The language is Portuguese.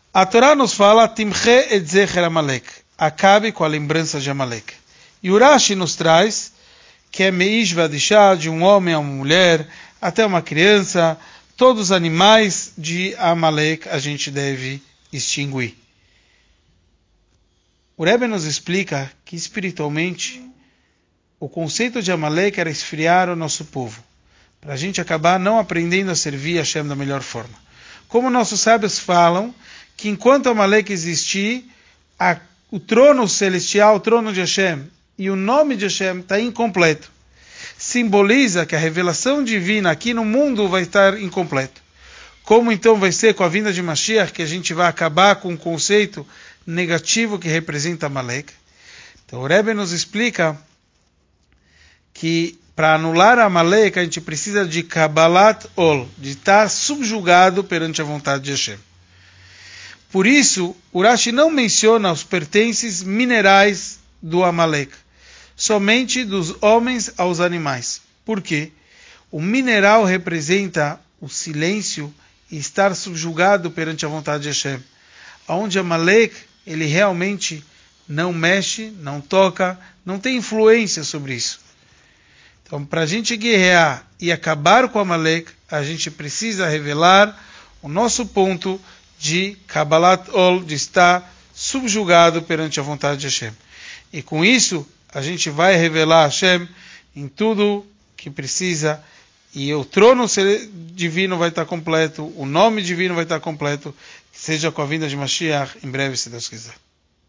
A Torá nos fala, Timche et zecher Amalek, acabe com a lembrança de Amalek. E o Rashi nos traz que é meish vadishá, de um homem a uma mulher, até uma criança, todos os animais de Amalek a gente deve extinguir. O Rebbe nos explica que espiritualmente o conceito de Amalek era esfriar o nosso povo, para a gente acabar não aprendendo a servir a Hashem da melhor forma. Como nossos sábios falam, que enquanto Amalek existir, o trono celestial, o trono de Hashem e o nome de Hashem está incompleto. Simboliza que a revelação divina aqui no mundo vai estar incompleto. Como então vai ser com a vinda de Mashiach, que a gente vai acabar com o conceito negativo que representa Amalek? Então o Rebbe nos explica que para anular Amalek a gente precisa de Kabbalat Ol, de estar subjugado perante a vontade de Hashem. Por isso, o Rashi não menciona os pertences minerais do Amalek, somente dos homens aos animais. Por quê? O mineral representa o silêncio e estar subjugado perante a vontade de Hashem. Onde Amalek, ele realmente não mexe, não toca, não tem influência sobre isso. Então, para a gente guerrear e acabar com Amalek, a gente precisa revelar o nosso ponto de Kabbalat Ol, de estar subjugado perante a vontade de Hashem. E com isso, a gente vai revelar Hashem em tudo que precisa, e o trono divino vai estar completo, o nome divino vai estar completo, seja com a vinda de Mashiach, em breve, se Deus quiser.